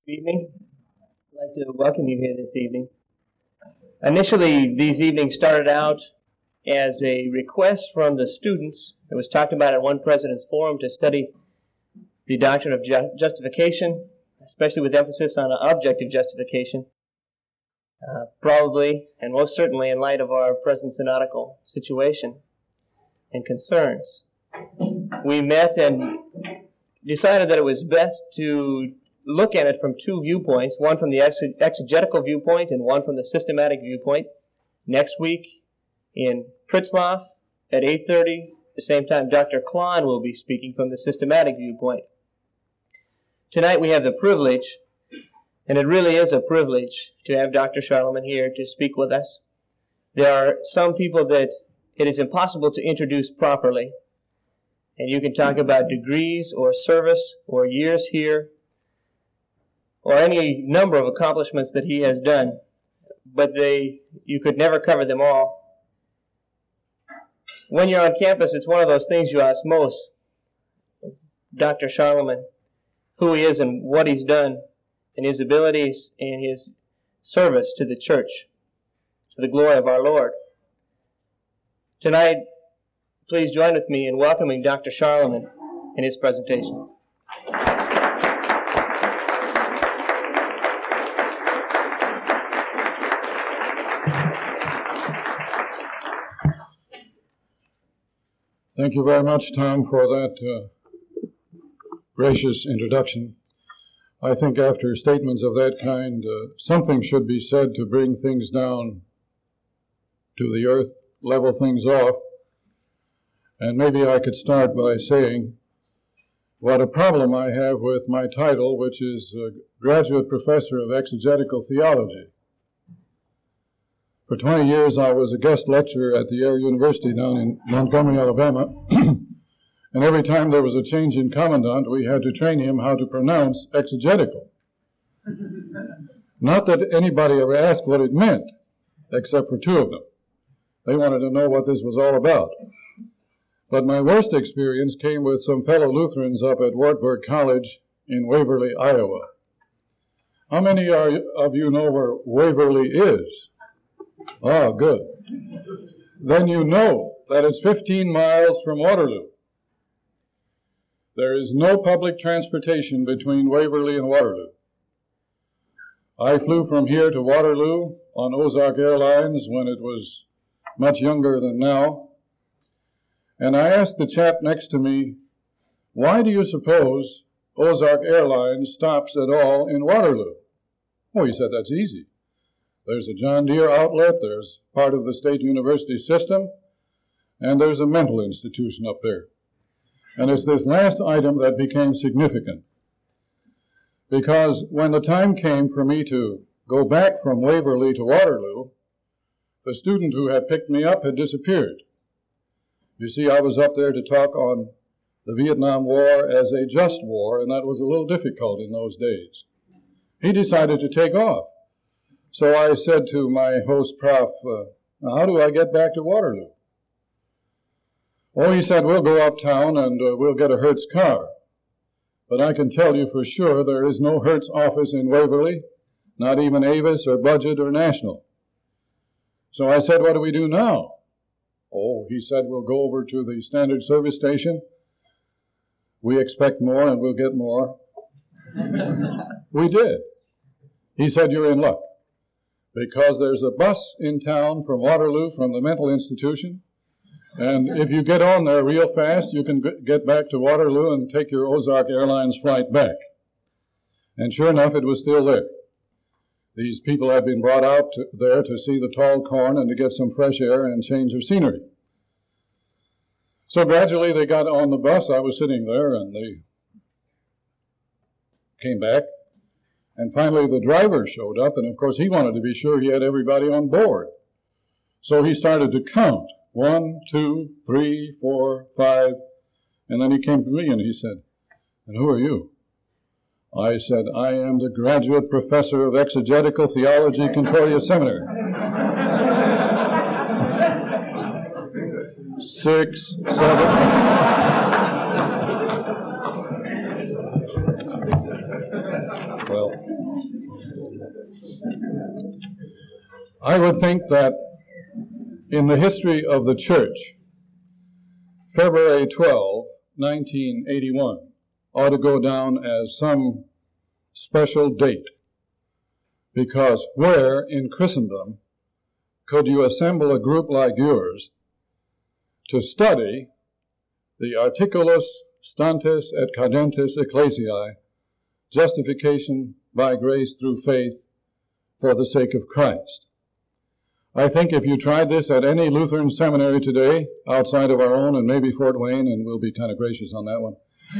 Good evening. I'd like to welcome you here this evening. Initially, these evenings started out as a request from the students. It was talked about at one president's forum to study the doctrine of justification, especially with emphasis on objective justification, probably and most certainly in light of our present synodical situation and concerns. We met and decided that it was best to look at it from two viewpoints, one from the exegetical viewpoint and one from the systematic viewpoint. Next week in Pritzlaff at 8:30, at the same time Dr. Klon will be speaking from the systematic viewpoint. Tonight we have the privilege, and it really is a privilege, to have Dr. Charlemagne here to speak with us. There are some people that it is impossible to introduce properly, and you can talk about degrees or service or years here, or any number of accomplishments that he has done, but you could never cover them all. When you're on campus, it's one of those things you ask most Dr. Charlemagne, who he is and what he's done, and his abilities and his service to the church, to the glory of our Lord. Tonight, please join with me in welcoming Dr. Charlemagne in his presentation. Thank you very much, Tom, for that gracious introduction. I think after statements of that kind, something should be said to bring things down to the earth, level things off. And maybe I could start by saying what a problem I have with my title, which is Graduate Professor of Exegetical Theology. For 20 years, I was a guest lecturer at the Air University down in Montgomery, Alabama. And every time there was a change in commandant, we had to train him how to pronounce exegetical. Not that anybody ever asked what it meant, except for two of them. They wanted to know what this was all about. But my worst experience came with some fellow Lutherans up at Wartburg College in Waverly, Iowa. How many of you know where Waverly is? Oh, good. Then you know that it's 15 miles from Waterloo. There is no public transportation between Waverly and Waterloo. I flew from here to Waterloo on Ozark Airlines when it was much younger than now. And I asked the chap next to me, why do you suppose Ozark Airlines stops at all in Waterloo? Oh, he said, that's easy. There's a John Deere outlet, there's part of the State University system, and there's a mental institution up there. And it's this last item that became significant. Because when the time came for me to go back from Waverly to Waterloo, the student who had picked me up had disappeared. You see, I was up there to talk on the Vietnam War as a just war, and that was a little difficult in those days. He decided to take off. So I said to my host, Prof, how do I get back to Waterloo? Oh, he said, we'll go uptown and we'll get a Hertz car. But I can tell you for sure there is no Hertz office in Waverly, not even Avis or Budget or National. So I said, what do we do now? Oh, he said, we'll go over to the standard service station. We expect more and we'll get more. We did. He said, you're in luck, because there's a bus in town from Waterloo from the mental institution, and if you get on there real fast, you can get back to Waterloo and take your Ozark Airlines flight back. And sure enough, it was still there. These people had been brought out there to see the tall corn and to get some fresh air and change of scenery. So gradually they got on the bus. I was sitting there, and they came back. And finally the driver showed up, and of course he wanted to be sure he had everybody on board. So he started to count. 1, 2, 3, 4, 5. And then he came to me and he said, and who are you? I said, I am the graduate professor of exegetical theology, Concordia Seminary. 6, 7. Well, I would think that in the history of the church, February 12, 1981, ought to go down as some special date, because where in Christendom could you assemble a group like yours to study the Articulus Stantis et Cadentes Ecclesiae, justification by grace through faith for the sake of Christ? I think if you tried this at any Lutheran seminary today, outside of our own and maybe Fort Wayne, and we'll be kind of gracious on that one,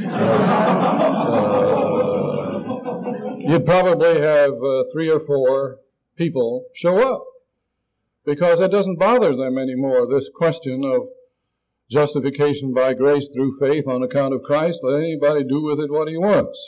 you'd probably have 3 or 4 people show up, because it doesn't bother them anymore, this question of justification by grace through faith on account of Christ. Let anybody do with it what he wants.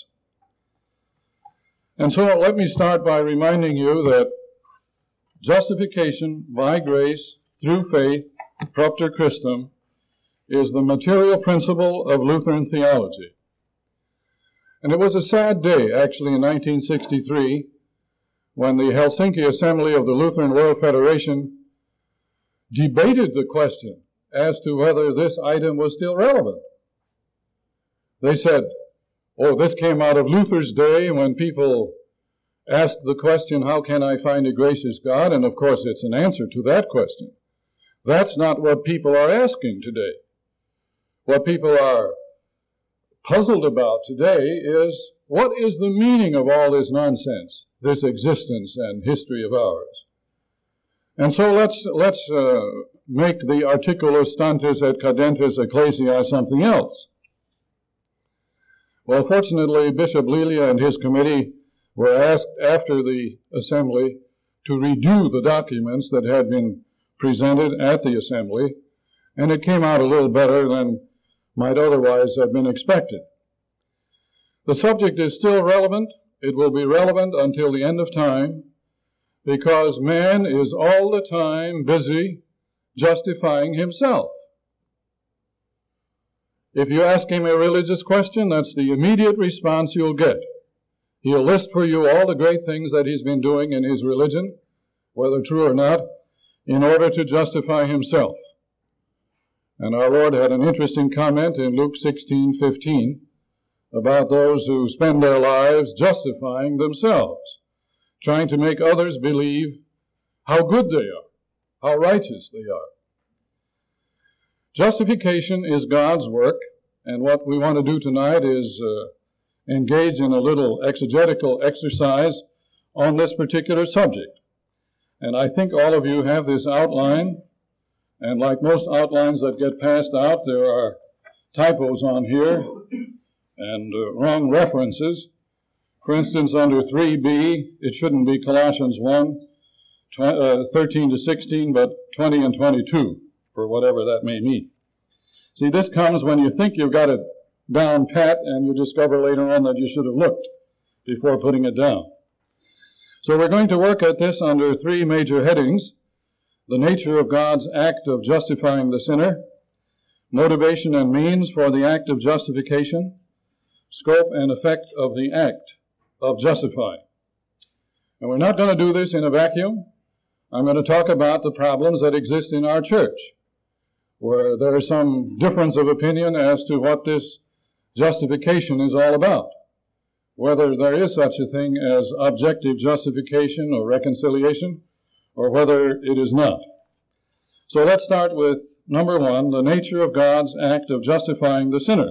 And so let me start by reminding you that justification by grace through faith, propter Christum, is the material principle of Lutheran theology. And it was a sad day, actually, in 1963, when the Helsinki Assembly of the Lutheran World Federation debated the question as to whether this item was still relevant. They said, oh, this came out of Luther's day when people asked the question, how can I find a gracious God? And of course, it's an answer to that question. That's not what people are asking today. What people are puzzled about today is, what is the meaning of all this nonsense, this existence and history of ours? And so let's make the Articulus Stantis et Cadentes Ecclesiae something else. Well, fortunately, Bishop Lilia and his committee were asked after the assembly to redo the documents that had been presented at the assembly, and it came out a little better than might otherwise have been expected. The subject is still relevant. It will be relevant until the end of time, because man is all the time busy justifying himself. If you ask him a religious question, that's the immediate response you'll get. He'll list for you all the great things that he's been doing in his religion, whether true or not, in order to justify himself. And our Lord had an interesting comment in Luke 16:15 about those who spend their lives justifying themselves, trying to make others believe how good they are, how righteous they are. Justification is God's work, and what we want to do tonight is engage in a little exegetical exercise on this particular subject. And I think all of you have this outline, and like most outlines that get passed out, there are typos on here and wrong references. For instance, under 3b, it shouldn't be Colossians 1, 13 to 16, but 20 and 22, for whatever that may mean. See, this comes when you think you've got it down pat, and you discover later on that you should have looked before putting it down. So we're going to work at this under 3 major headings: the nature of God's act of justifying the sinner, motivation and means for the act of justification, scope and effect of the act of justifying. And we're not going to do this in a vacuum. I'm going to talk about the problems that exist in our church, where there is some difference of opinion as to what this justification is all about, whether there is such a thing as objective justification or reconciliation, or whether it is not. So let's start with number 1, the nature of God's act of justifying the sinner.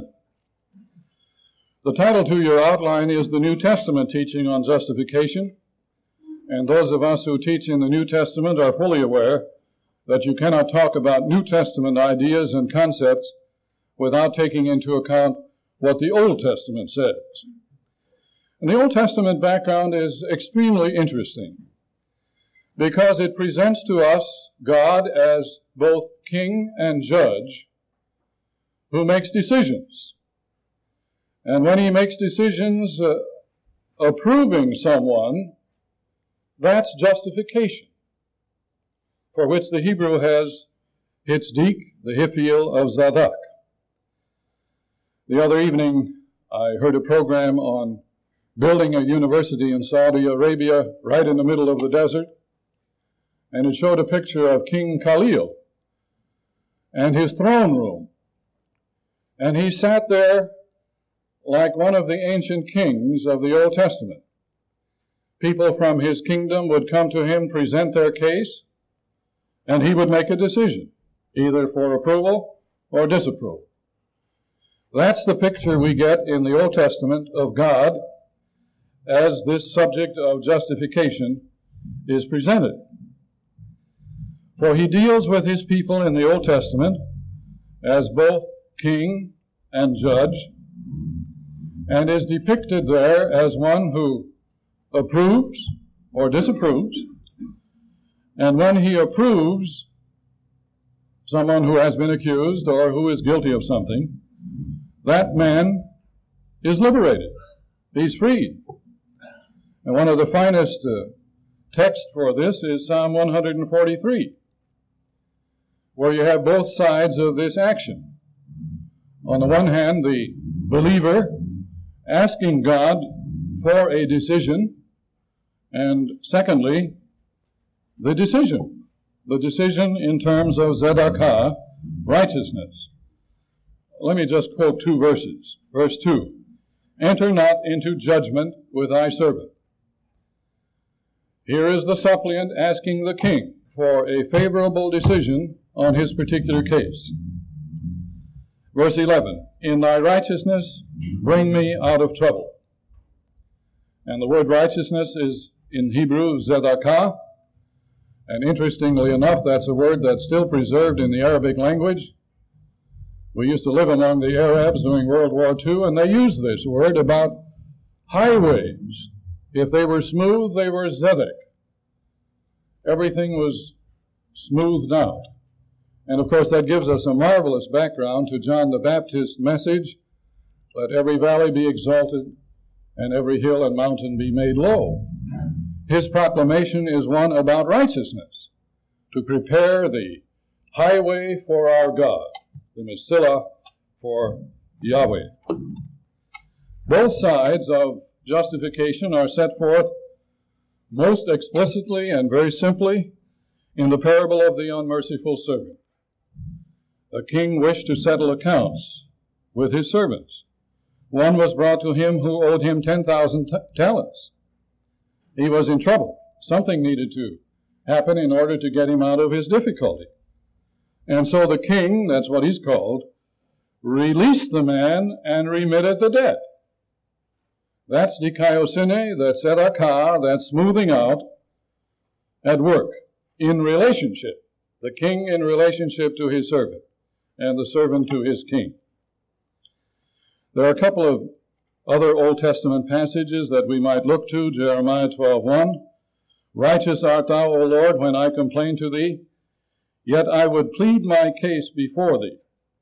The title to your outline is the New Testament teaching on justification, and those of us who teach in the New Testament are fully aware that you cannot talk about New Testament ideas and concepts without taking into account what the Old Testament says. And the Old Testament background is extremely interesting, because it presents to us God as both king and judge who makes decisions. And when he makes decisions approving someone, that's justification, for which the Hebrew has Hitzdik, the Hiphiel of Zadok. The other evening, I heard a program on building a university in Saudi Arabia right in the middle of the desert. and it showed a picture of King Khalil and his throne room. And he sat there like one of the ancient kings of the Old Testament. People from his kingdom would come to him, present their case, and he would make a decision, either for approval or disapproval. That's the picture we get in the Old Testament of God as this subject of justification is presented. For he deals with his people in the Old Testament as both king and judge, and is depicted there as one who approves or disapproves. And when he approves someone who has been accused or who is guilty of something, that man is liberated. He's freed. And one of the finest texts for this is Psalm 143, where you have both sides of this action. On the one hand, the believer asking God for a decision, and secondly, the decision in terms of tzedakah, righteousness. Let me just quote two verses. Verse 2, "Enter not into judgment with thy servant." Here is the suppliant asking the king for a favorable decision on his particular case. Verse 11, "In thy righteousness bring me out of trouble." And the word righteousness is in Hebrew tzedakah, and interestingly enough, that's a word that's still preserved in the Arabic language. We used to live among the Arabs during World War II, and they used this word about highways. If they were smooth, they were zedek. Everything was smoothed out. And of course, that gives us a marvelous background to John the Baptist's message, "Let every valley be exalted, and every hill and mountain be made low." His proclamation is one about righteousness, to prepare the highway for our God, the Messilah for Yahweh. Both sides of justification are set forth most explicitly and very simply in the parable of the unmerciful servant. A king wished to settle accounts with his servants. One was brought to him who owed him 10,000 talents. He was in trouble. Something needed to happen in order to get him out of his difficulty. And so the king, that's what he's called, released the man and remitted the debt. That's dikaiosine, that's tzedakah, that's smoothing out at work, in relationship. The king in relationship to his servant, and the servant to his king. There are a couple of other Old Testament passages that we might look to. Jeremiah 12:1. "Righteous art thou, O Lord, when I complain to thee, yet I would plead my case before thee."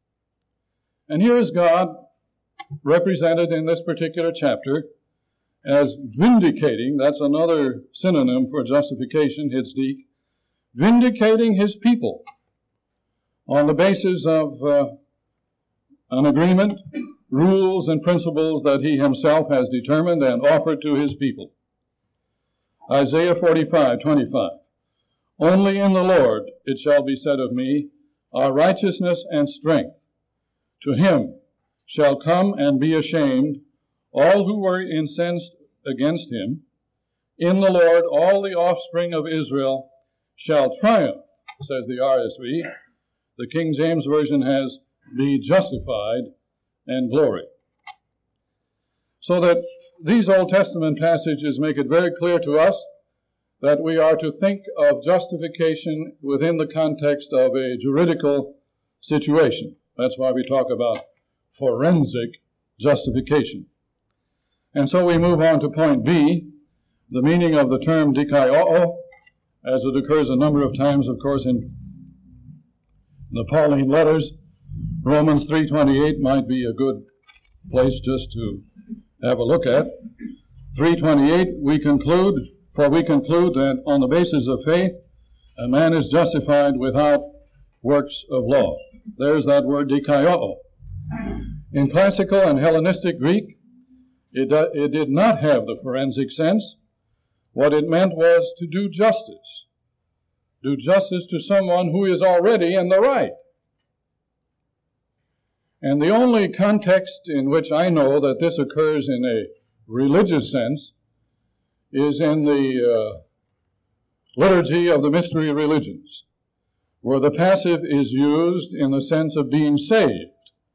And here is God represented in this particular chapter as vindicating, that's another synonym for justification, hitzdik, vindicating his people on the basis of an agreement, rules and principles that he himself has determined and offered to his people. Isaiah 45:25. "Only in the Lord it shall be said of me, are righteousness and strength. To him shall come and be ashamed all who were incensed against him. In the Lord all the offspring of Israel shall triumph," says the RSV. The King James Version has, "be justified and glory." So that these Old Testament passages make it very clear to us that we are to think of justification within the context of a juridical situation. That's why we talk about forensic justification. And so we move on to point B, the meaning of the term dikaiō, as it occurs a number of times, of course, in the Pauline letters. Romans 3:28 might be a good place just to have a look at. 3:28, we conclude that on the basis of faith, a man is justified without works of law. There's that word dikaiō. In classical and Hellenistic Greek, it did not have the forensic sense. What it meant was to do justice, do justice to someone who is already in the right. And the only context in which I know that this occurs in a religious sense is in the liturgy of the mystery religions, where the passive is used in the sense of being saved.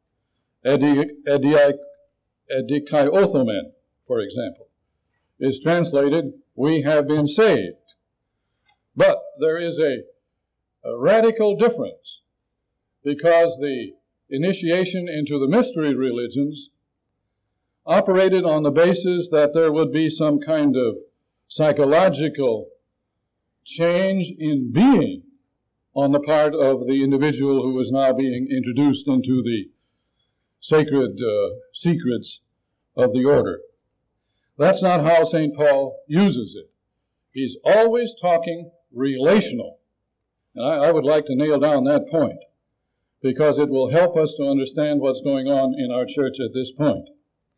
Edikaiothemen, for example, is translated, we have been saved. But there is a radical difference, because the initiation into the mystery religions operated on the basis that there would be some kind of psychological change in being on the part of the individual who was now being introduced into the sacred secrets of the order. That's not how St. Paul uses it. He's always talking relational. And I would like to nail down that point, because it will help us to understand what's going on in our church at this point.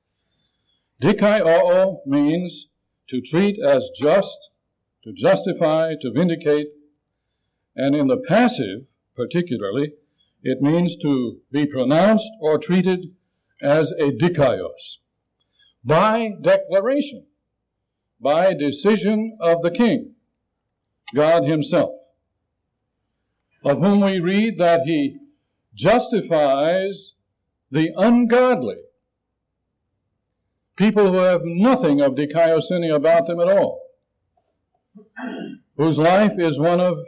Dikaio means to treat as just, to justify, to vindicate, and in the passive, particularly, it means to be pronounced or treated as a dikaios, by declaration, by decision of the king, God himself, of whom we read that he justifies the ungodly, people who have nothing of dikaiosune about them at all, whose life is one of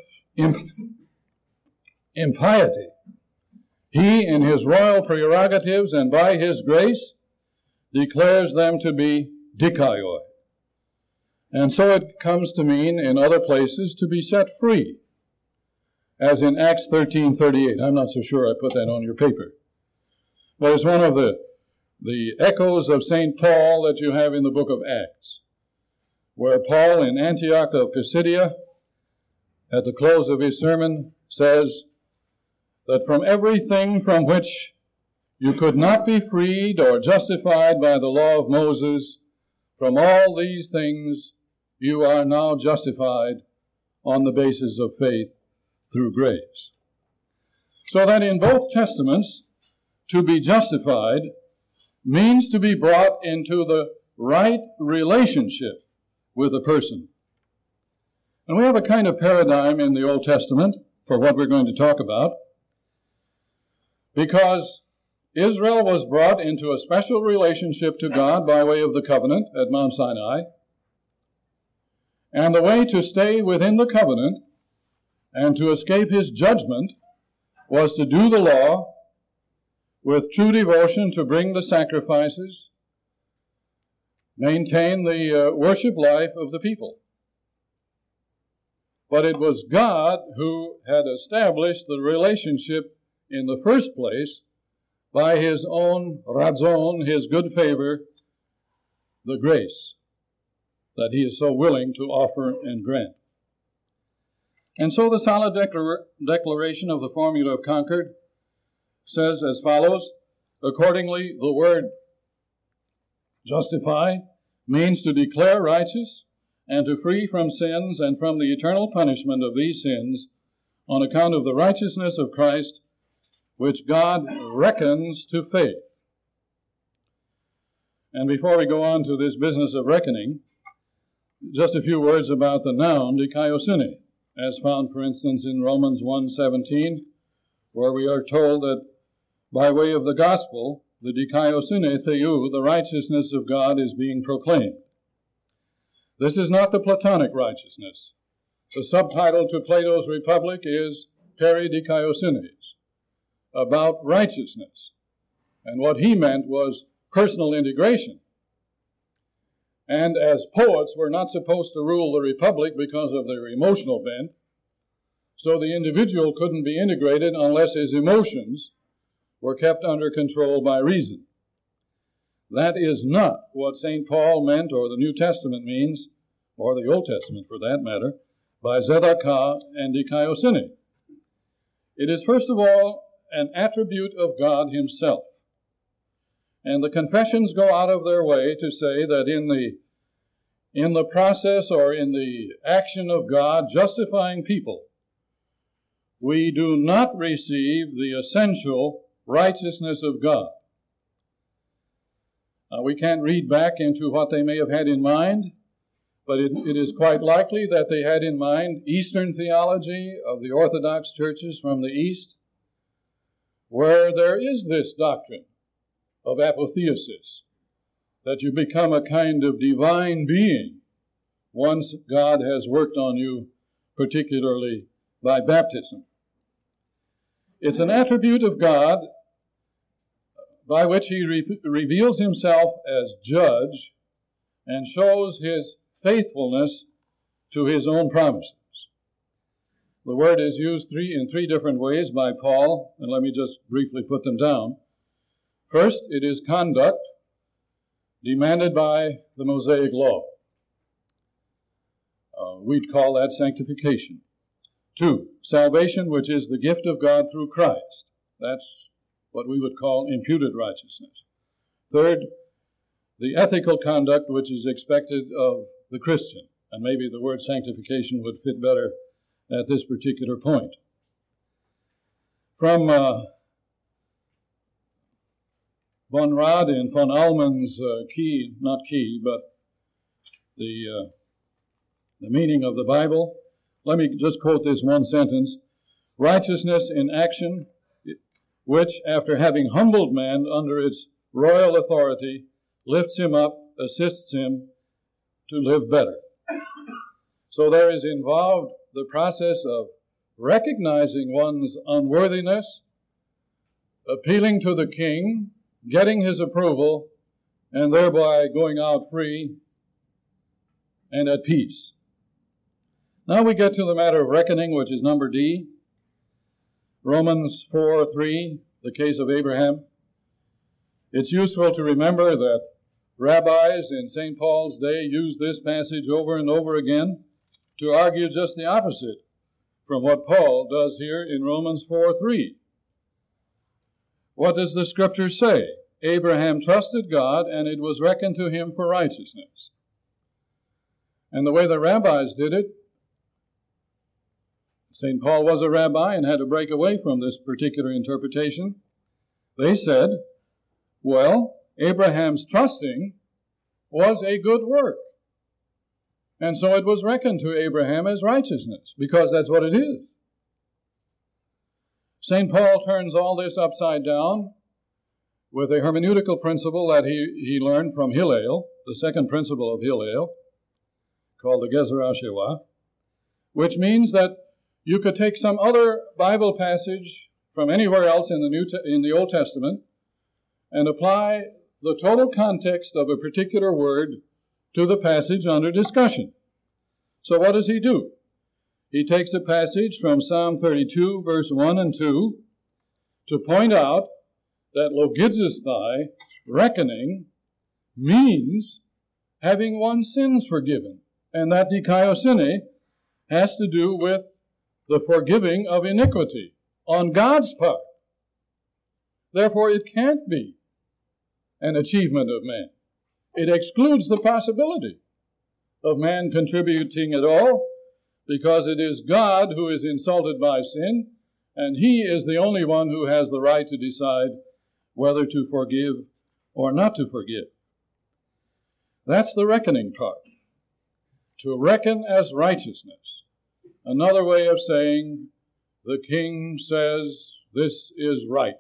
impiety. He, in his royal prerogatives and by his grace, declares them to be dikaioi. And so it comes to mean, in other places, to be set free, as in Acts 13:38. I'm not so sure I put that on your paper. But it's one of the echoes of St. Paul that you have in the book of Acts, where Paul in Antioch of Pisidia, at the close of his sermon, says that from everything from which you could not be freed or justified by the law of Moses, from all these things you are now justified on the basis of faith through grace. So that in both Testaments, to be justified means to be brought into the right relationship with a person. And we have a kind of paradigm in the Old Testament for what we're going to talk about, because Israel was brought into a special relationship to God by way of the covenant at Mount Sinai. And the way to stay within the covenant and to escape his judgment was to do the law with true devotion, to bring the sacrifices, maintain the worship life of the people. But it was God who had established the relationship in the first place by his own razon, his good favor, the grace that he is so willing to offer and grant. And so the solid declaration of the Formula of Concord says as follows: accordingly, the word justify means to declare righteous and to free from sins and from the eternal punishment of these sins on account of the righteousness of Christ, which God reckons to faith. And before we go on to this business of reckoning, just a few words about the noun dikaiosune, as found, for instance, in Romans 1:17, where we are told that by way of the gospel, the dikaiosune theou, the righteousness of God, is being proclaimed. This is not the Platonic righteousness. The subtitle to Plato's Republic is Peri Dikaiosunes, about righteousness. And what he meant was personal integration. And as poets, we're not supposed to rule the Republic because of their emotional bent, so the individual couldn't be integrated unless his emotions were kept under control by reason. That is not what St. Paul meant, or the New Testament means, or the Old Testament for that matter, by zedakah and dikaiosune. It is, first of all, an attribute of God himself. And the confessions go out of their way to say that in the process or in the action of God justifying people we do not receive the essential righteousness of God. We can't read back into what they may have had in mind, but it is quite likely that they had in mind Eastern theology of the Orthodox churches from the East, where there is this doctrine of apotheosis, that you become a kind of divine being once God has worked on you, particularly by baptism. It's an attribute of God by which he reveals himself as judge and shows his faithfulness to his own promises. The word is used in three different ways by Paul, and let me just briefly put them down. First, it is conduct demanded by the Mosaic law. We'd call that sanctification. 2, salvation, which is the gift of God through Christ. That's what we would call imputed righteousness. 3rd, the ethical conduct which is expected of the Christian. And maybe the word sanctification would fit better at this particular point. From von Rad and von Allmann's the meaning of the Bible, let me just quote this one sentence. Righteousness in action, which, after having humbled man under its royal authority, lifts him up, assists him to live better. So there is involved the process of recognizing one's unworthiness, appealing to the king, getting his approval, and thereby going out free and at peace. Now we get to the matter of reckoning, which is number D. Romans 4:3, the case of Abraham. It's useful to remember that rabbis in St. Paul's day used this passage over and over again to argue just the opposite from what Paul does here in Romans 4:3. What does the scripture say? Abraham trusted God, and it was reckoned to him for righteousness. And the way the rabbis did it, St. Paul was a rabbi and had to break away from this particular interpretation. They said, well, Abraham's trusting was a good work. And so it was reckoned to Abraham as righteousness, because that's what it is. St. Paul turns all this upside down with a hermeneutical principle that he learned from Hillel, the second principle of Hillel, called the Gezer HaShewa, which means that you could take some other Bible passage from anywhere else in the Old Testament and apply the total context of a particular word to the passage under discussion. So what does he do? He takes a passage from Psalm 32, verse 1 and 2, to point out that logizesthai, reckoning, means having one's sins forgiven. And that dikaiosune has to do with the forgiving of iniquity on God's part. Therefore, it can't be an achievement of man. It excludes the possibility of man contributing at all, because it is God who is insulted by sin, and he is the only one who has the right to decide whether to forgive or not to forgive. That's the reckoning part. To reckon as righteousness. Another way of saying, the king says, this is right.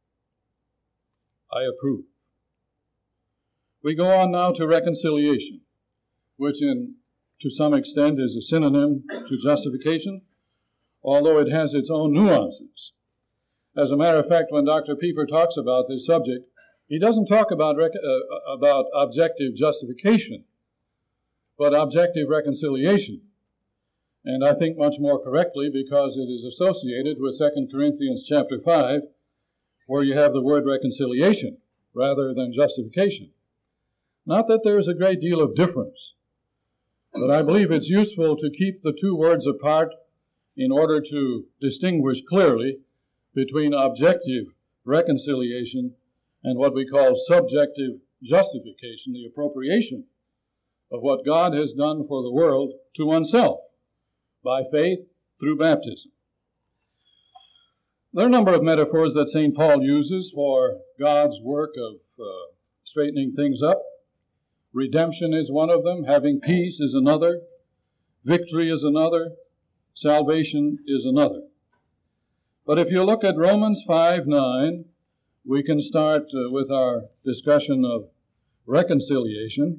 I approve. We go on now to reconciliation, which to some extent is a synonym to justification, although it has its own nuances. As a matter of fact, when Dr. Pieper talks about this subject, he doesn't talk about objective justification, but objective reconciliation. And I think much more correctly, because it is associated with 2 Corinthians chapter 5, where you have the word reconciliation rather than justification. Not that there is a great deal of difference, but I believe it's useful to keep the two words apart in order to distinguish clearly between objective reconciliation and what we call subjective justification, the appropriation of what God has done for the world to oneself by faith through baptism. There are a number of metaphors that St. Paul uses for God's work of straightening things up. Redemption is one of them. Having peace is another. Victory is another. Salvation is another. But if you look at Romans 5:9, we can start with our discussion of reconciliation.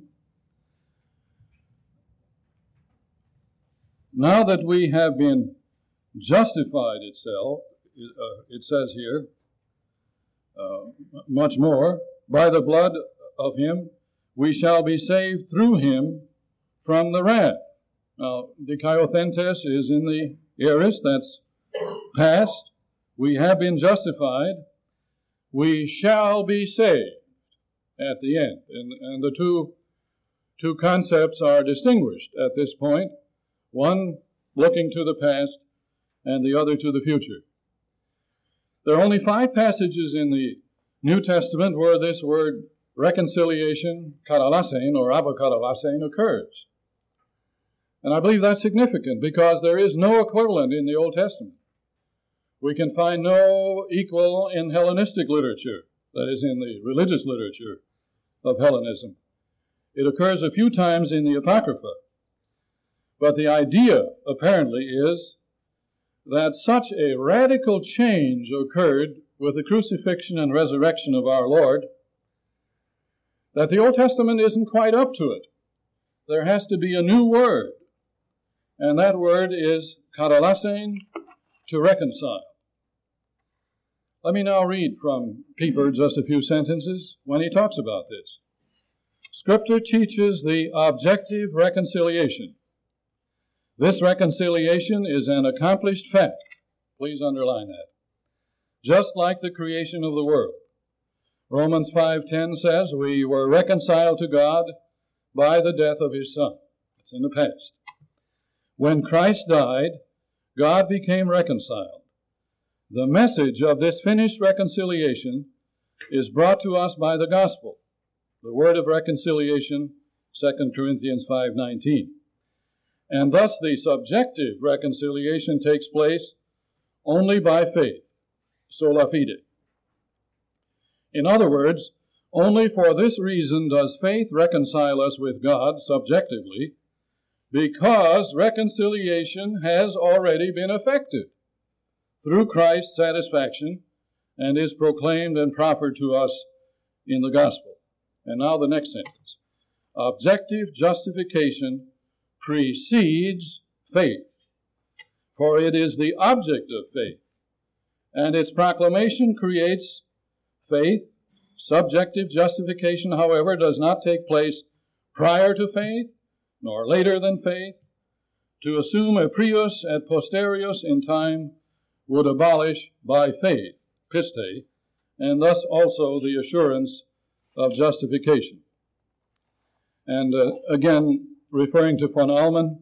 Now that we have been justified it says here, much more, by the blood of him, we shall be saved through him from the wrath. Now, dikaiothentes is in the aorist, that's past. We have been justified. We shall be saved at the end. And the two concepts are distinguished at this point, one looking to the past and the other to the future. There are only 5 passages in the New Testament where this word reconciliation, katalasein or abokatalasein, occurs. And I believe that's significant because there is no equivalent in the Old Testament. We can find no equal in Hellenistic literature, that is, in the religious literature of Hellenism. It occurs a few times in the Apocrypha. But the idea, apparently, is that such a radical change occurred with the crucifixion and resurrection of our Lord that the Old Testament isn't quite up to it. There has to be a new word, and that word is katalasein, to reconcile. Let me now read from Pieper just a few sentences when he talks about this. Scripture teaches the objective reconciliation. This reconciliation is an accomplished fact. Please underline that. Just like the creation of the world. Romans 5:10 says, we were reconciled to God by the death of his Son. It's in the past. When Christ died, God became reconciled. The message of this finished reconciliation is brought to us by the gospel. The word of reconciliation, 2 Corinthians 5:19. And thus the subjective reconciliation takes place only by faith, sola fide. In other words, only for this reason does faith reconcile us with God subjectively, because reconciliation has already been effected through Christ's satisfaction and is proclaimed and proffered to us in the gospel. And now the next sentence. Objective justification precedes faith, for it is the object of faith, and its proclamation creates faith. Subjective justification, however, does not take place prior to faith, nor later than faith. To assume a prius et posterius in time would abolish by faith, piste, and thus also the assurance of justification. And again, referring to von Allmen,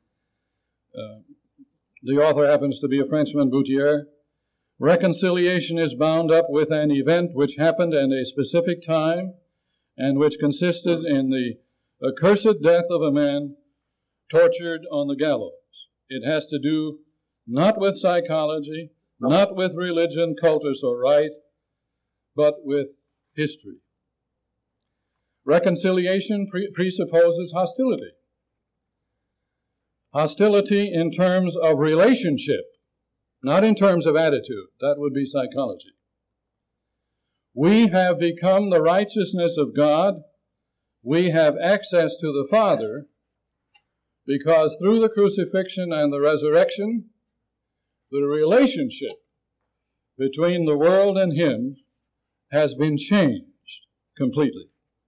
the author happens to be a Frenchman, Boutier. Reconciliation is bound up with an event which happened at a specific time and which consisted in the accursed death of a man tortured on the gallows. It has to do not with psychology, not with religion, cultus, or rite, but with history. Reconciliation presupposes hostility. Hostility in terms of relationship, not in terms of attitude. That would be psychology. We have become the righteousness of God. We have access to the Father because through the crucifixion and the resurrection, the relationship between the world and Him has been changed completely.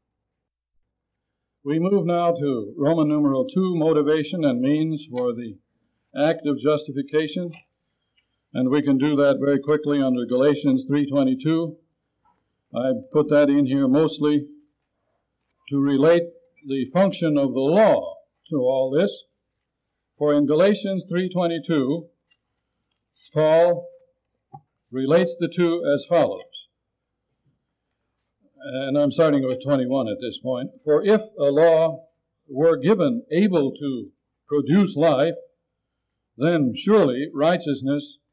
We move now to Roman numeral 2, motivation and means for the act of justification. And we can do that very quickly under Galatians 3:22. I put that in here mostly to relate the function of the law to all this. For in Galatians 3:22, Paul relates the two as follows. And I'm starting with 21 at this point. For if a law were given able to produce life, then surely righteousness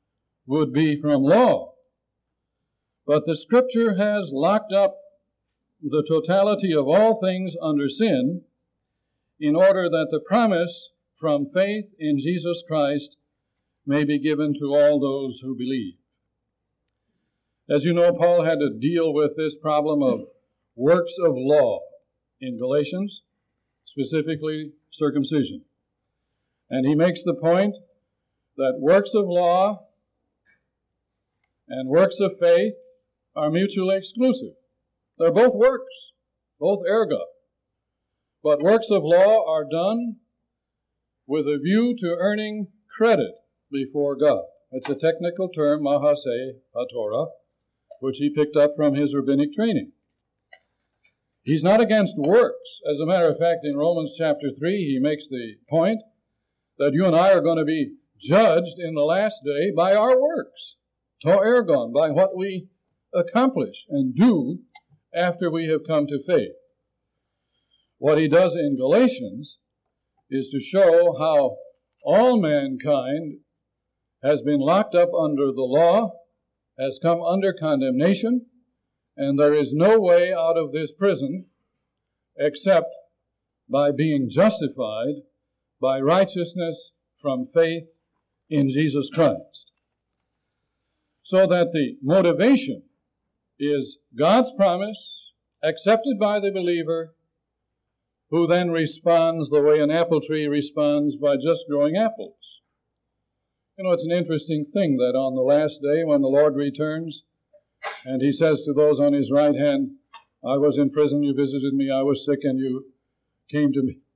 would be from law. But the Scripture has locked up the totality of all things under sin in order that the promise from faith in Jesus Christ may be given to all those who believe. As you know, Paul had to deal with this problem of works of law in Galatians, specifically circumcision. And he makes the point that works of law and works of faith are mutually exclusive. They're both works, both erga. But works of law are done with a view to earning credit before God. It's a technical term, mahase haTorah, which he picked up from his rabbinic training. He's not against works. As a matter of fact, in Romans chapter 3, he makes the point that you and I are going to be judged in the last day by our works, to ergon, by what we accomplish and do after we have come to faith. What he does in Galatians is to show how all mankind has been locked up under the law, has come under condemnation, and there is no way out of this prison except by being justified by righteousness from faith in Jesus Christ. So that the motivation is God's promise, accepted by the believer, who then responds the way an apple tree responds by just growing apples. You know, it's an interesting thing that on the last day when the Lord returns, and he says to those on his right hand, I was in prison, you visited me, I was sick, and you came to me.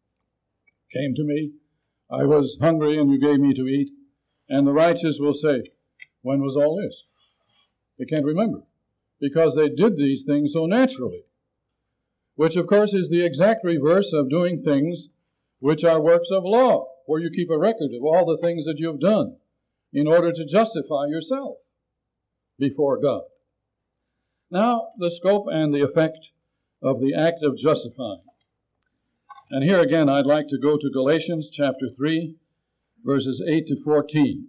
I was hungry, and you gave me to eat. And the righteous will say, when was all this? They can't remember, because they did these things so naturally, which of course is the exact reverse of doing things which are works of law, where you keep a record of all the things that you've done in order to justify yourself before God. Now, the scope and the effect of the act of justifying. And here again, I'd like to go to Galatians chapter 3, verses 8 to 14,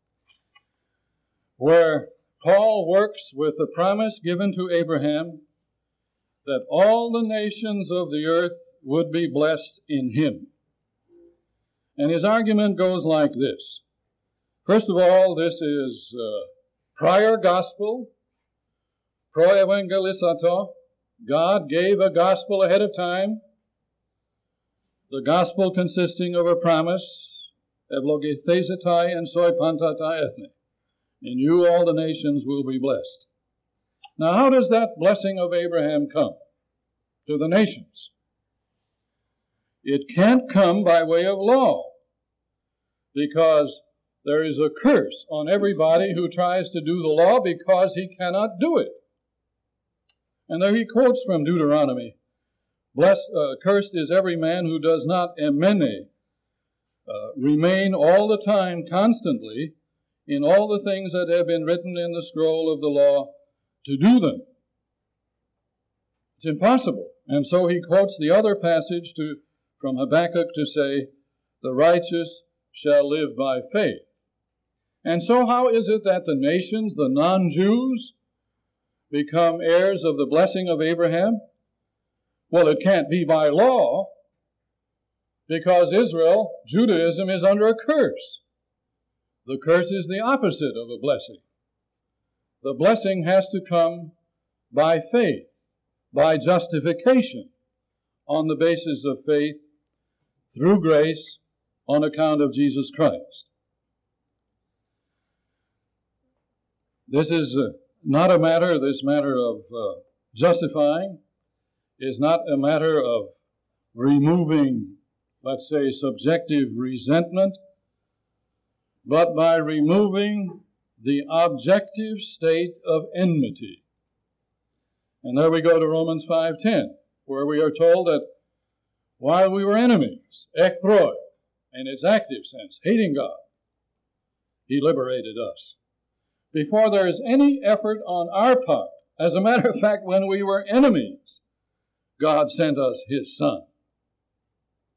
where Paul works with the promise given to Abraham that all the nations of the earth would be blessed in him. And his argument goes like this. First of all, this is prior gospel, pro-evangelisato. God gave a gospel ahead of time, the gospel consisting of a promise, evlogethesetai and soi pantatai ethne. In you all the nations will be blessed. Now, how does that blessing of Abraham come to the nations? It can't come by way of law, because there is a curse on everybody who tries to do the law because he cannot do it. And there he quotes from Deuteronomy, cursed is every man who does not emene, remain all the time constantly in all the things that have been written in the scroll of the law to do them. It's impossible. And so he quotes the other passage from Habakkuk to say, the righteous shall live by faith. And so how is it that the nations, the non-Jews, become heirs of the blessing of Abraham? Well, it can't be by law, because Israel, Judaism, is under a curse. The curse is the opposite of a blessing. The blessing has to come by faith, by justification, on the basis of faith, through grace, on account of Jesus Christ. This is not a matter, this matter of justifying is not a matter of removing, let's say, subjective resentment, but by removing the objective state of enmity. And there we go to Romans 5:10, where we are told that while we were enemies, echthroi, in its active sense, hating God, he liberated us. Before there is any effort on our part, as a matter of fact, when we were enemies, God sent us his Son.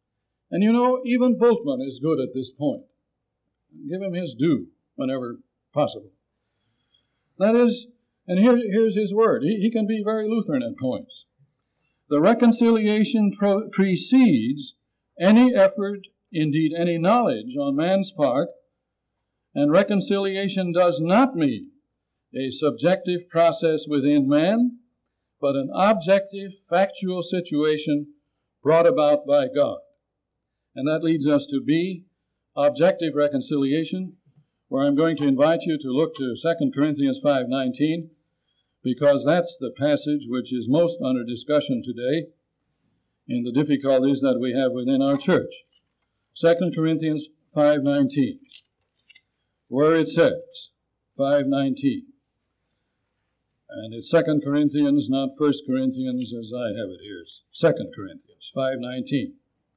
And you know, even Bultmann is good at this point. Give him his due whenever possible. That is, and here's his word. He can be very Lutheran at points. The reconciliation precedes any effort, indeed any knowledge on man's part, and reconciliation does not mean a subjective process within man, but an objective, factual situation brought about by God. And that leads us to B, objective reconciliation, where I'm going to invite you to look to 2 Corinthians 5:19, because that's the passage which is most under discussion today in the difficulties that we have within our church. 2 Corinthians 5:19, where it says, 5:19, and it's 2 Corinthians, not 1 Corinthians as I have it here. It's 2 Corinthians 5:19.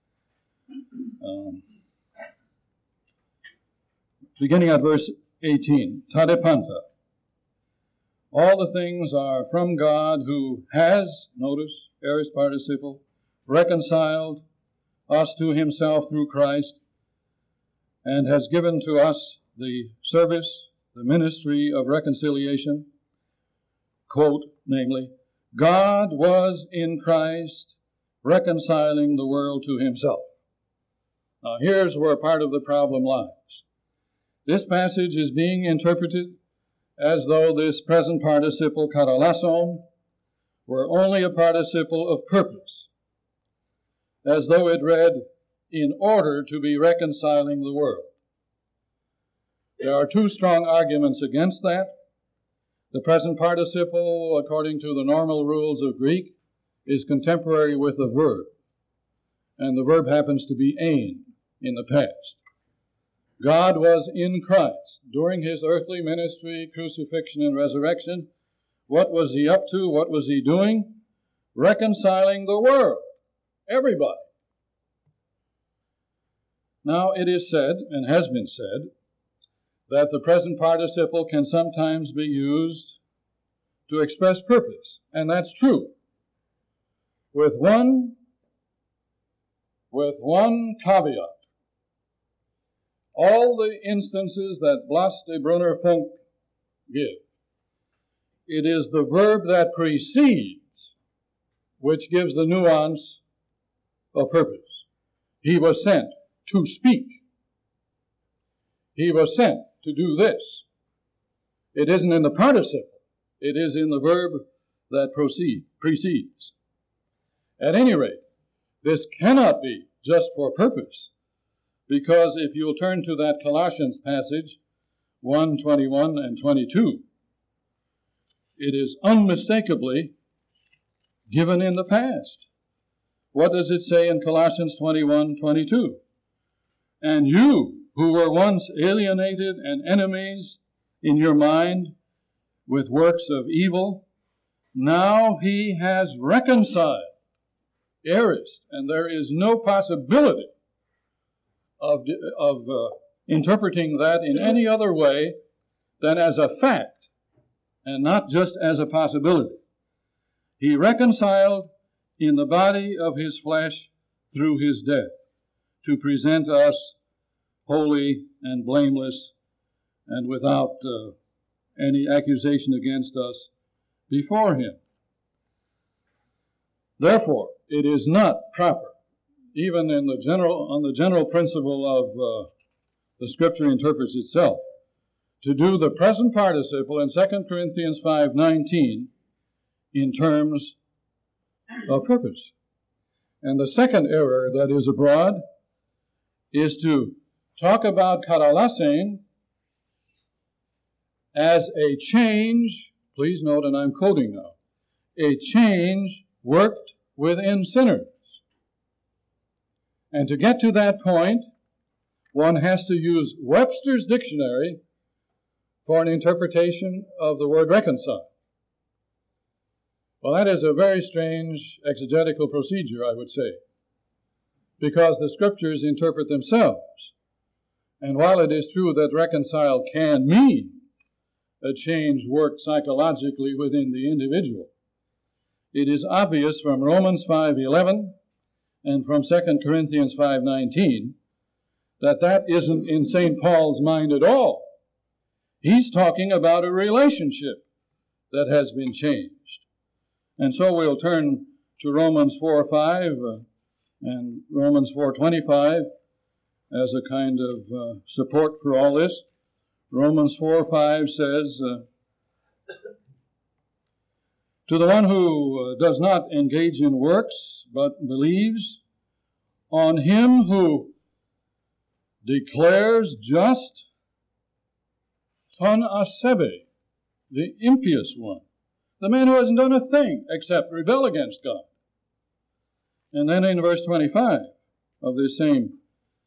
Beginning at verse 18, Tadepanta. All the things are from God who has, notice, aorist participle, reconciled us to himself through Christ, and has given to us the service, the ministry of reconciliation. Quote, namely, God was in Christ reconciling the world to himself. Now here's where part of the problem lies. This passage is being interpreted as though this present participle, katalason, were only a participle of purpose, as though it read, in order to be reconciling the world. There are two strong arguments against that. The present participle, according to the normal rules of Greek, is contemporary with the verb, and the verb happens to be ein in the past. God was in Christ during his earthly ministry, crucifixion, and resurrection. What was he up to? What was he doing? Reconciling the world. Everybody. Now it is said, and has been said, that the present participle can sometimes be used to express purpose, and that's true. With one caveat. All the instances that Blas de Brunner Funk give, it is the verb that precedes which gives the nuance of purpose. He was sent to speak. He was sent to do this. It isn't in the participle. It is in the verb that precedes. At any rate, this cannot be just for purpose, because if you'll turn to that Colossians passage, 1:21 and 22, it is unmistakably given in the past. What does it say in Colossians 21:22? And you, who were once alienated and enemies in your mind with works of evil, now he has reconciled, aorist, and there is no possibility of interpreting that in any other way than as a fact and not just as a possibility. He reconciled in the body of his flesh through his death to present us holy and blameless and without any accusation against us before him. Therefore, it is not proper, even on the general principle of the Scripture interprets itself, to do the present participle in 2 Corinthians 5:19 in terms of purpose. And the second error that is abroad is to talk about katalasein as a change, please note, and I'm quoting now, a change worked within sinners. And to get to that point, one has to use Webster's dictionary for an interpretation of the word reconcile. Well, that is a very strange exegetical procedure, I would say, because the Scriptures interpret themselves. And while it is true that reconcile can mean a change worked psychologically within the individual, it is obvious from Romans 5:11 and from 2 Corinthians 5:19 that isn't in St. Paul's mind at all. He's talking about a relationship that has been changed. And so we'll turn to Romans 4:5 and Romans 4:25 as a kind of support for all this. Romans 4:5 says, to the one who does not engage in works, but believes on him who declares just ton asebe, the impious one, the man who hasn't done a thing except rebel against God. And then in verse 25 of this same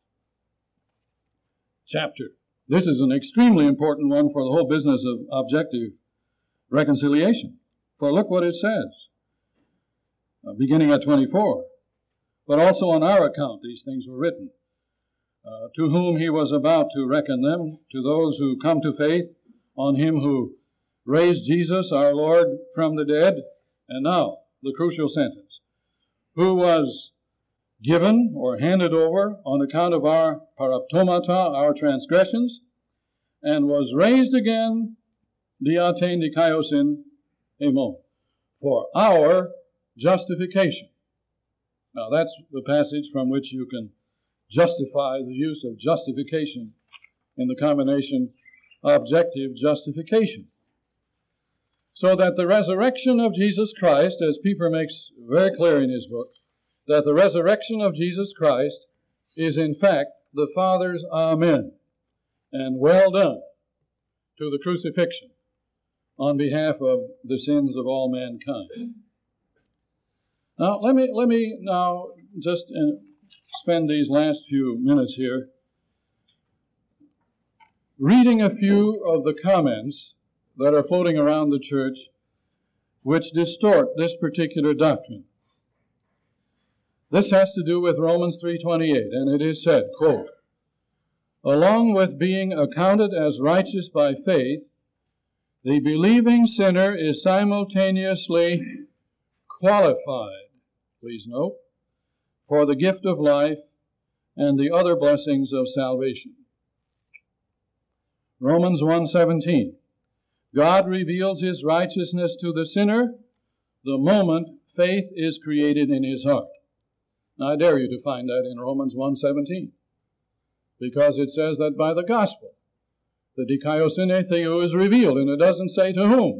chapter, this is an extremely important one for the whole business of objective reconciliation. For look what it says, beginning at 24. But also on our account these things were written, to whom he was about to reckon them, to those who come to faith on him who raised Jesus our Lord from the dead. And now, the crucial sentence, who was given or handed over on account of our paraptomata, our transgressions, and was raised again, diatein dikaiosin emon, for our justification. Now that's the passage from which you can justify the use of justification in the combination objective justification. So that the resurrection of Jesus Christ, as Pieper makes very clear in his book, that the resurrection of Jesus Christ is in fact the Father's amen and well done to the crucifixion on behalf of the sins of all mankind. Now, let me now just spend these last few minutes here reading a few of the comments that are floating around the church which distort this particular doctrine. This has to do with Romans 3:28, and it is said, quote, along with being accounted as righteous by faith, the believing sinner is simultaneously qualified, please note, for the gift of life and the other blessings of salvation. Romans 1:17, God reveals his righteousness to the sinner the moment faith is created in his heart. Now, I dare you to find that in Romans 1:17, because it says that by the gospel, the dikaiosune theou is revealed, and it doesn't say to whom.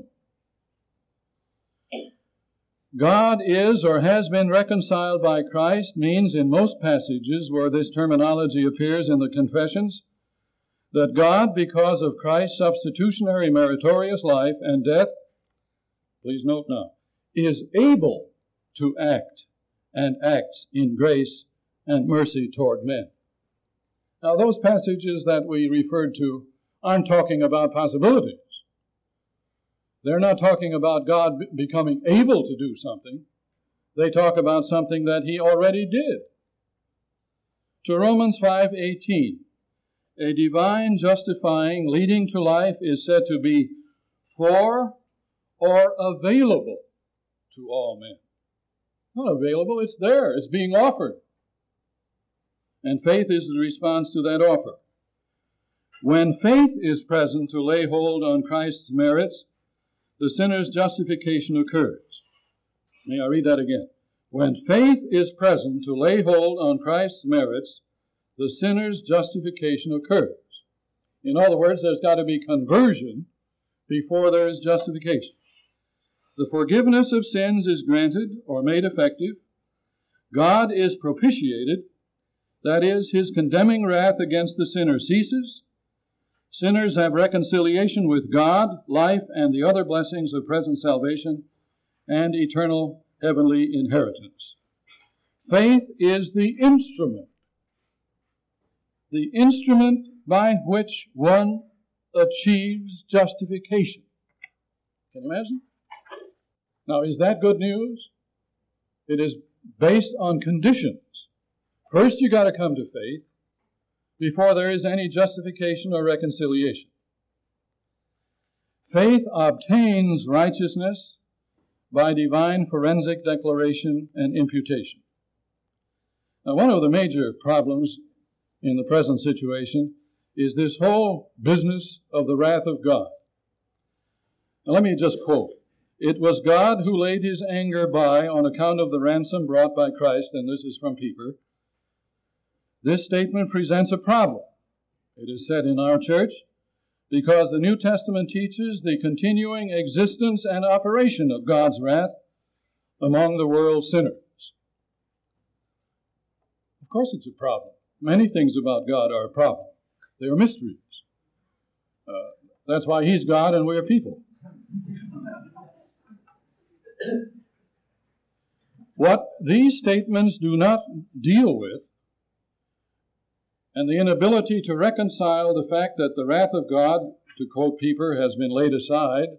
God is or has been reconciled by Christ means in most passages where this terminology appears in the confessions that God, because of Christ's substitutionary meritorious life and death, please note now, is able to act and acts in grace and mercy toward men. Now, those passages that we referred to aren't talking about possibilities. They're not talking about God becoming able to do something. They talk about something that he already did. To Romans 5:18, a divine justifying leading to life is said to be for or available to all men. Not available, it's there, it's being offered. And faith is the response to that offer. When faith is present to lay hold on Christ's merits, the sinner's justification occurs. May I read that again? When faith is present to lay hold on Christ's merits, the sinner's justification occurs. In other words, there's got to be conversion before there is justification. The forgiveness of sins is granted or made effective. God is propitiated. That is, his condemning wrath against the sinner ceases. Sinners have reconciliation with God, life, and the other blessings of present salvation and eternal heavenly inheritance. Faith is the instrument by which one achieves justification. Can you imagine? Now, is that good news? It is based on conditions. First, you got to come to faith before there is any justification or reconciliation. Faith obtains righteousness by divine forensic declaration and imputation. Now, one of the major problems in the present situation is this whole business of the wrath of God. Now let me just quote. It was God who laid his anger by on account of the ransom brought by Christ, and this is from Pieper. This statement presents a problem, it is said in our church, because the New Testament teaches the continuing existence and operation of God's wrath among the world's sinners. Of course it's a problem. Many things about God are a problem. They are mysteries. That's why he's God and we are people. What these statements do not deal with, and the inability to reconcile the fact that the wrath of God, to quote Pieper, has been laid aside,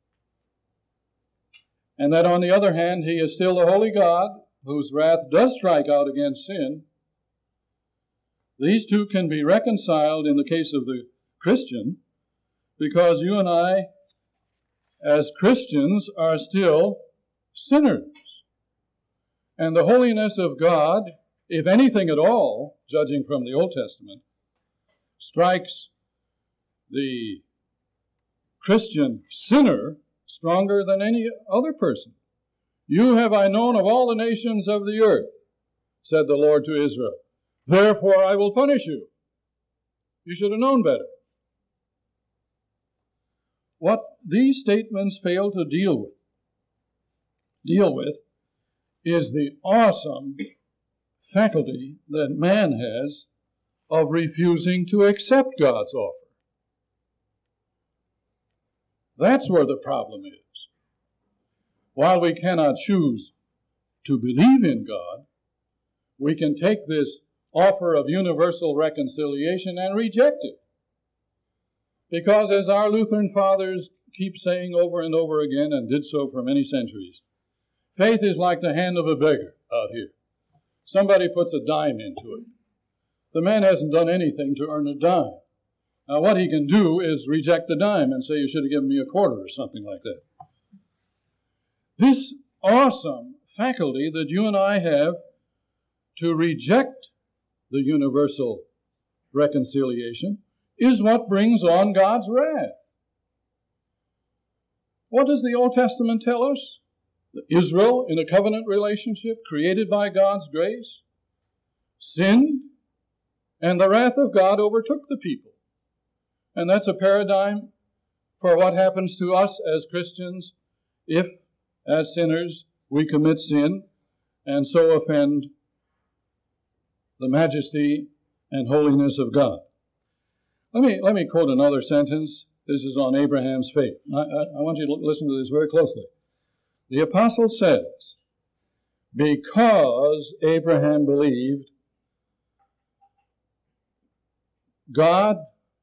and that on the other hand he is still the holy God whose wrath does strike out against sin, these two can be reconciled in the case of the Christian, because you and I, as Christians, are still sinners. And the holiness of God, if anything at all, judging from the Old Testament, strikes the Christian sinner stronger than any other person. You have I known of all the nations of the earth, said the Lord to Israel. Therefore I will punish you. You should have known better. What these statements fail to deal with is the awesome faculty that man has of refusing to accept God's offer. That's where the problem is. While we cannot choose to believe in God, we can take this offer of universal reconciliation and reject it. Because as our Lutheran fathers keep saying over and over again, and did so for many centuries, faith is like the hand of a beggar out here. Somebody puts a dime into it. The man hasn't done anything to earn a dime. Now what he can do is reject the dime and say, you should have given me a quarter or something like that. This awesome faculty that you and I have to reject the universal reconciliation is what brings on God's wrath. What does the Old Testament tell us? That Israel, in a covenant relationship created by God's grace, sinned, and the wrath of God overtook the people. And that's a paradigm for what happens to us as Christians if, as sinners, we commit sin and so offend the majesty and holiness of God. Let me quote another sentence. This is on Abraham's faith. I want you to listen to this very closely. The apostle says, because Abraham believed, God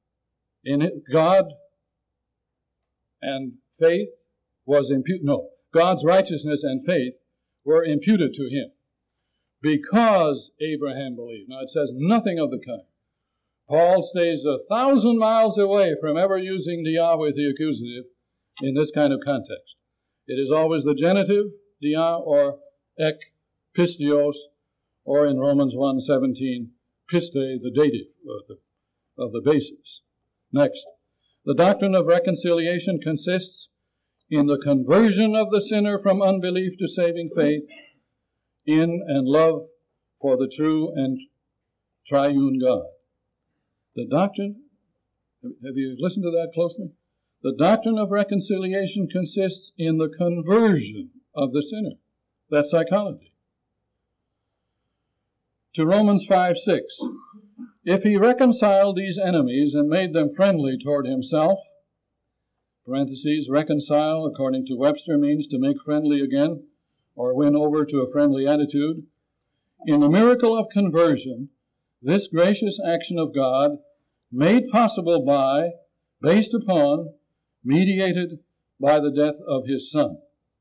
and faith was imputed. No, God's righteousness and faith were imputed to him. Because Abraham believed. Now it says nothing of the kind. Paul stays 1,000 miles away from ever using dia with the accusative in this kind of context. It is always the genitive, dia, or ek, pistios, or in Romans 1:17, piste, the dative of the basis. Next, the doctrine of reconciliation consists in the conversion of the sinner from unbelief to saving faith in and love for the true and triune God. The doctrine, have you listened to that closely? The doctrine of reconciliation consists in the conversion of the sinner. That's psychology. To Romans 5:6. If he reconciled these enemies and made them friendly toward himself, parentheses, reconcile, according to Webster, means to make friendly again or win over to a friendly attitude. In the miracle of conversion, this gracious action of God, made possible by, based upon, mediated by the death of his Son.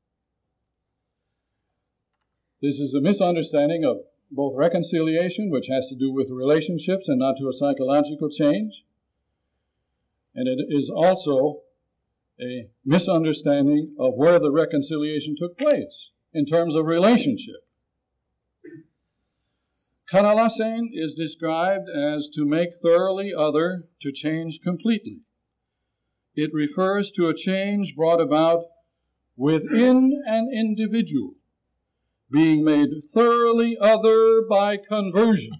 This is a misunderstanding of both reconciliation, which has to do with relationships and not to a psychological change, and it is also a misunderstanding of where the reconciliation took place in terms of relationship. Katalasein is described as to make thoroughly other, to change completely. It refers to a change brought about within an individual, being made thoroughly other by conversion.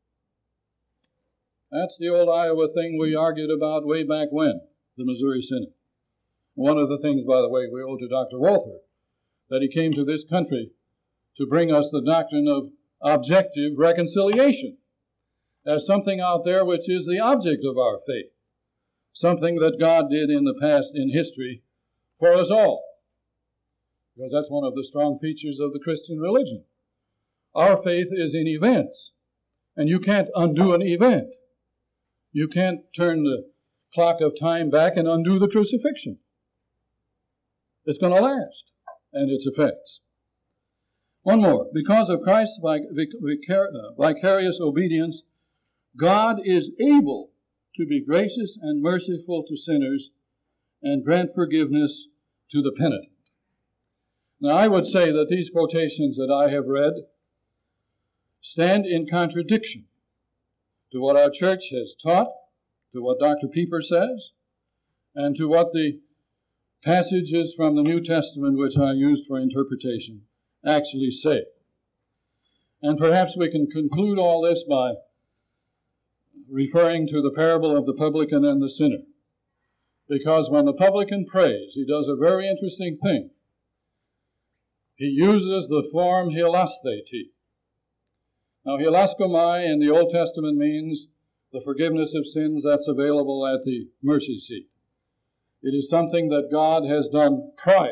That's the old Iowa thing we argued about way back when, the Missouri Synod. One of the things, by the way, we owe to Dr. Walther, that he came to this country to bring us the doctrine of objective reconciliation as something out there which is the object of our faith, something that God did in the past in history for us all, because that's one of the strong features of the Christian religion. Our faith is in events, and you can't undo an event. You can't turn the clock of time back and undo the crucifixion. It's going to last, and its effects. One more. Because of Christ's vicarious obedience, God is able to be gracious and merciful to sinners and grant forgiveness to the penitent. Now, I would say that these quotations that I have read stand in contradiction to what our church has taught, to what Dr. Pieper says, and to what the passages from the New Testament which I used for interpretation actually say. And perhaps we can conclude all this by referring to the parable of the publican and the sinner. Because when the publican prays, he does a very interesting thing. He uses the form hilastheti. Now, hilaskomai in the Old Testament means the forgiveness of sins that's available at the mercy seat. It is something that God has done prior.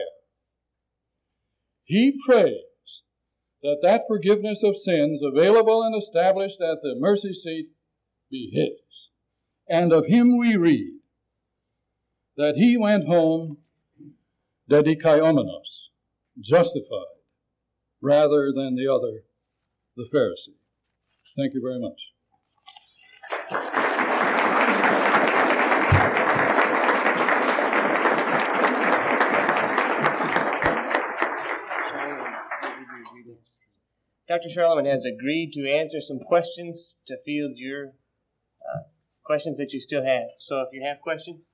He prays that that forgiveness of sins available and established at the mercy seat be his. And of him we read that he went home dedikaiomenos, justified, rather than the other, the Pharisee. Thank you very much. Dr. Charlemagne has agreed to answer some questions to field your questions that you still have. So if you have questions.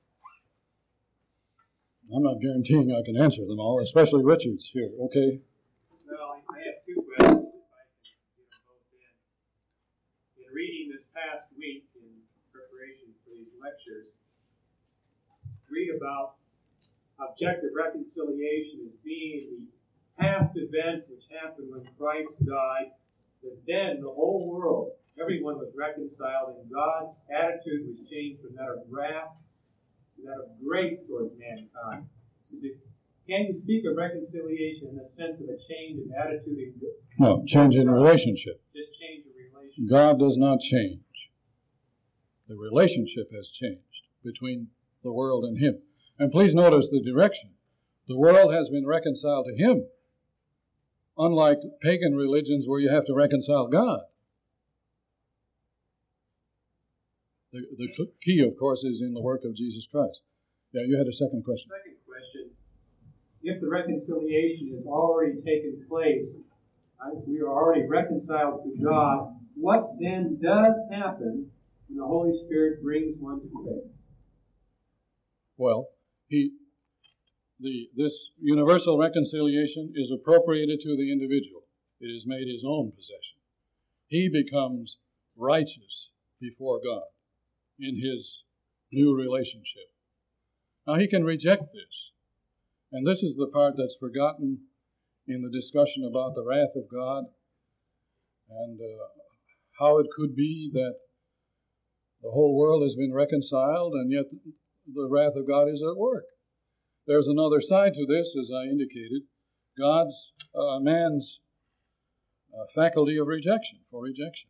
I'm not guaranteeing I can answer them all, especially Richard's here. Okay. Well, I have two questions, if I can get them both in. In reading this past week in preparation for these lectures, read about objective reconciliation as being the past event which happened when Christ died, that then the whole world, everyone was reconciled, and God's attitude was changed from that of wrath to that of grace towards mankind. Can you speak of reconciliation in the sense of a change in attitude? No, change in relationship. Just change in relationship. God does not change. The relationship has changed between the world and him. And please notice the direction. The world has been reconciled to him, unlike pagan religions where you have to reconcile God. The key, of course, is in the work of Jesus Christ. Yeah, you had a second question. Second question. If the reconciliation has already taken place, we are already reconciled to God, what then does happen when the Holy Spirit brings one to faith? Well, this universal reconciliation is appropriated to the individual. It is made his own possession. He becomes righteous before God in his new relationship. Now, he can reject this. And this is the part that's forgotten in the discussion about the wrath of God and how it could be that the whole world has been reconciled and yet the wrath of God is at work. There's another side to this, as I indicated, man's faculty of rejection, for rejection.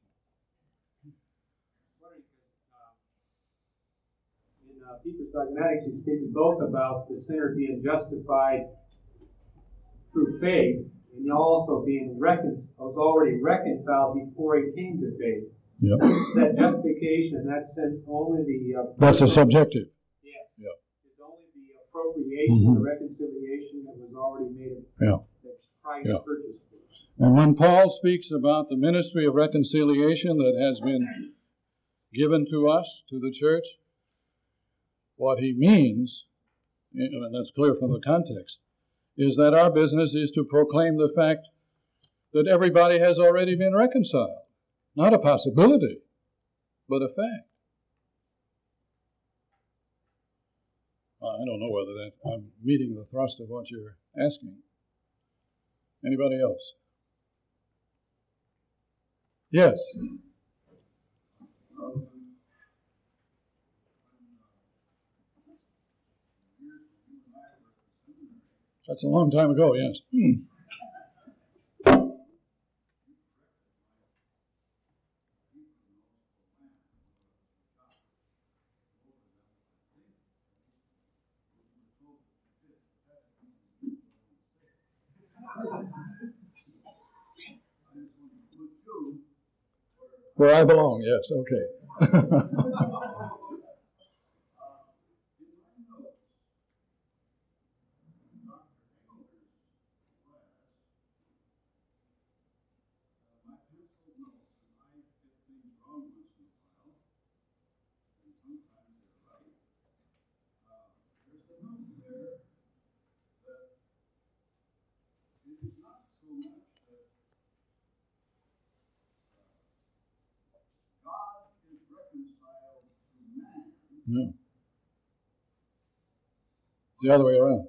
In Pieper's Dogmatics, he speaks both about the sinner being justified through faith, and also being was already reconciled before he came to faith. Yep. That justification, in that sense, only the... That's a subjective. Yes. Yep. It's only the appropriation, the reconciliation that was already made, that Christ purchased for us. And when Paul speaks about the ministry of reconciliation that has been given to us, to the church, what he means, and that's clear from the context, is that our business is to proclaim the fact that everybody has already been reconciled. Not a possibility, but a fact. I don't know whether that I'm meeting the thrust of what you're asking. Anybody else? Yes. That's a long time ago, yes. Where I belong, yes, okay. Yeah. It's the other way around.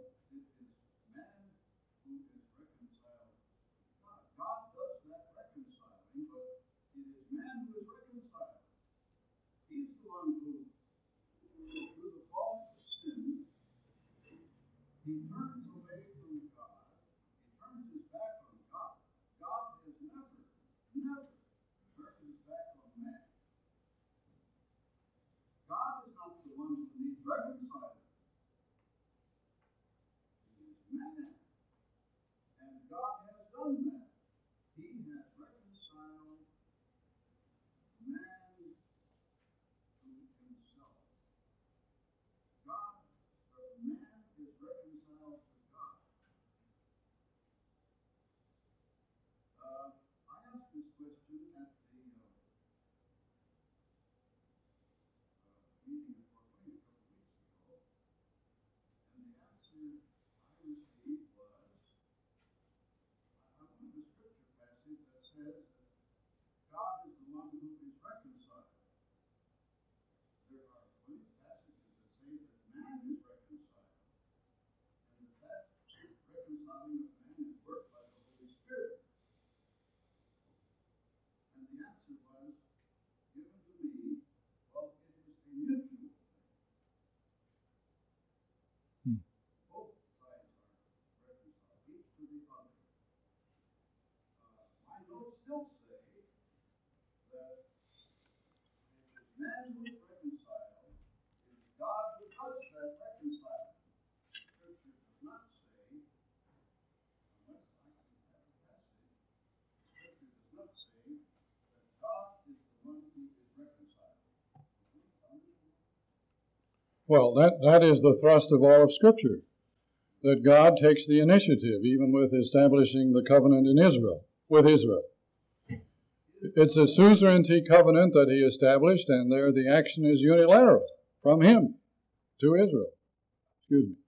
Well, that is the thrust of all of Scripture, that God takes the initiative, even with establishing the covenant in Israel, with Israel. It's a suzerainty covenant that he established, and there the action is unilateral from him to Israel. Excuse me.